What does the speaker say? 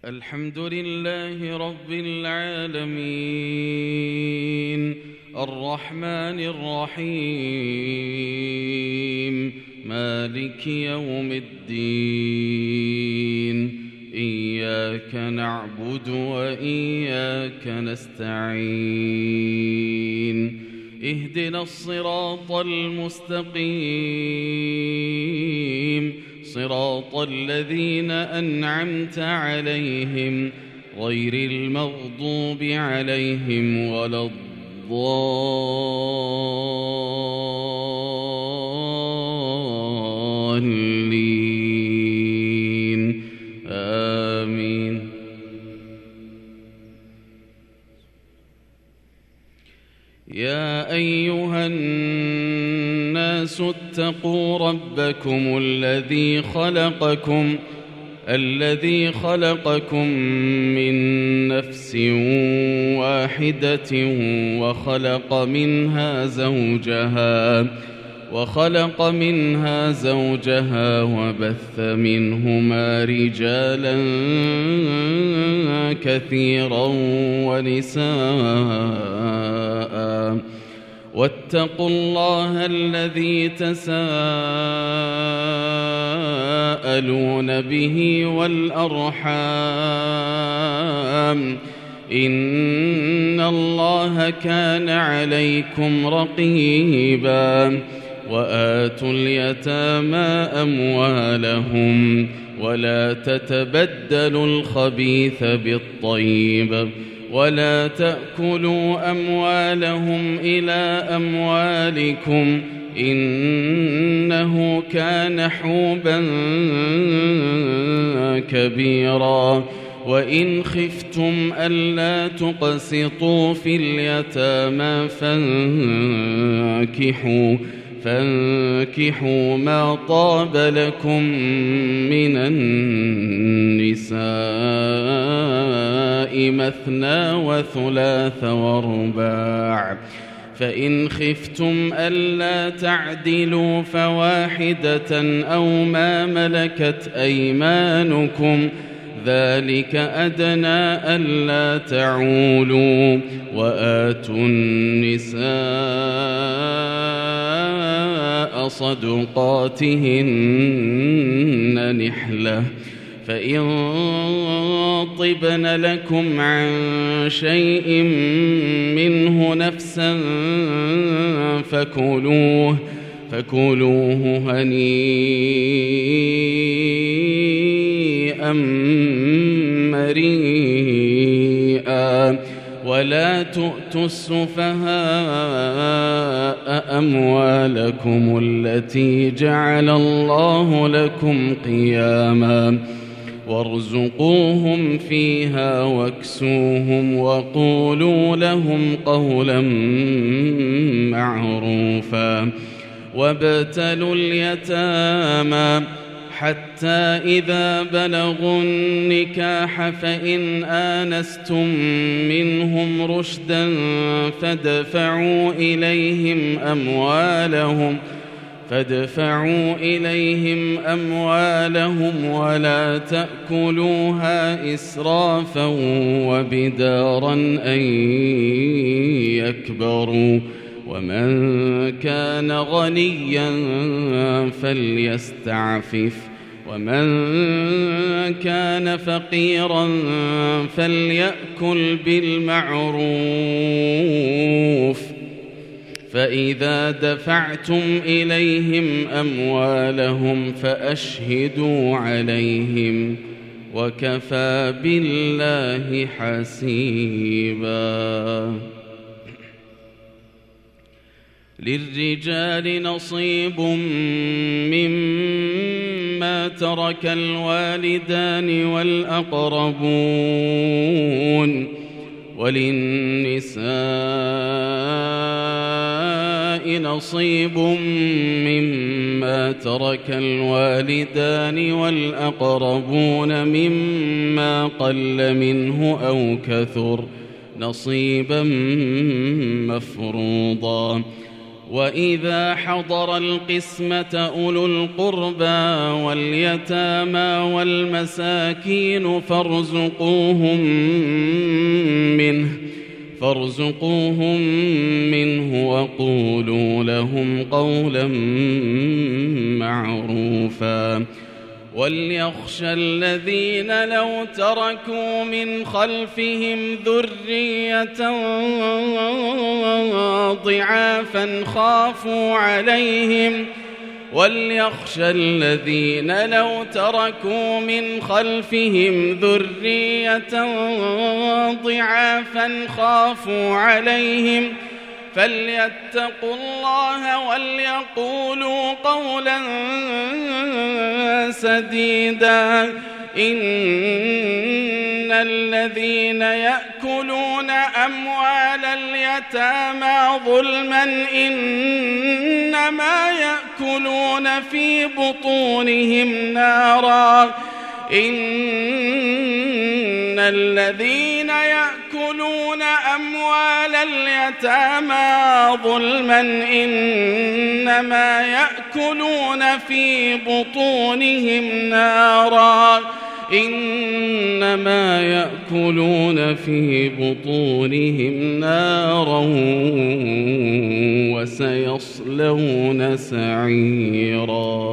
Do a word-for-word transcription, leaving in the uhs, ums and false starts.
الحمد لله رب العالمين الرحمن الرحيم مالك يوم الدين إياك نعبد وإياك نستعين اهدنا الصراط المستقيم صراط الذين أنعمت عليهم غير المغضوب عليهم ولا الضالين آمين. يا أيها الناس اتقوا ربكم الذي خلقكم الذي خلقكم من نفس واحدة وخلق منها زوجها وخلق منها زوجها وبث منهما رجالا كثيرا ونساء واتقوا الله الذي تساءلون به والأرحام إن الله كان عليكم رقيبا. وآتوا اليتامى أموالهم ولا تتبدلوا الخبيث بالطيب ولا تأكلوا أموالهم إلى أموالكم إنه كان حوبا كبيرا. وإن خفتم ألا تقسطوا في اليتامى فانكحوا فانكحوا ما طاب لكم من النساء مثنى وثلاث ورباع فإن خفتم ألا تعدلوا فواحدة أو ما ملكت أيمانكم ذلك أدنى ألا تعولوا. وآتوا النساء صدقاتهن نحلة فإن طبن لكم عن شيء منه نفسا فكلوه فكلوه هنيئا مريئا. ولا تؤتوا السفهاء أموالكم التي جعل الله لكم قياما وارزقوهم فيها واكسوهم وقولوا لهم قولا معروفا. وابتلوا اليتامى حتى إذا بلغوا النكاح فإن آنستم منهم رشدا فادفعوا إليهم أموالهم فادفعوا إليهم أموالهم ولا تأكلوها إسرافا وبدارا أن يكبروا. ومن كان غنيا فليستعفف ومن كان فقيرا فليأكل بالمعروف. فإذا دفعتم إليهم أموالهم فأشهدوا عليهم وكفى بالله حسيبا. للرجال نصيب مما ترك الوالدان والأقربون وللنساء نصيب مما ترك الوالدان والأقربون مما قل منه أو كثر نصيبا مفروضا. وإذا حضر القسمة أولو القربى واليتامى والمساكين فارزقوهم منه فارزقوهم منه وقولوا لهم قولا معروفا وليخشى الذين لو تركوا من خلفهم ذرية ضعافا خافوا عليهم وليخشى الذين لو تركوا من خلفهم ذرية ضعافا خافوا عليهم فليتقوا الله وليقولوا قولا سديدا إن الذين يأكلون أموال اليتامى ظلما إنما يأكلون في بطونهم نارا إن الذين يأكلون أموال اليتامى ظلما إنما يأكلون في بطونهم نارا إنما يأكلون في بطونهم نارا وسيصلون سعيرا.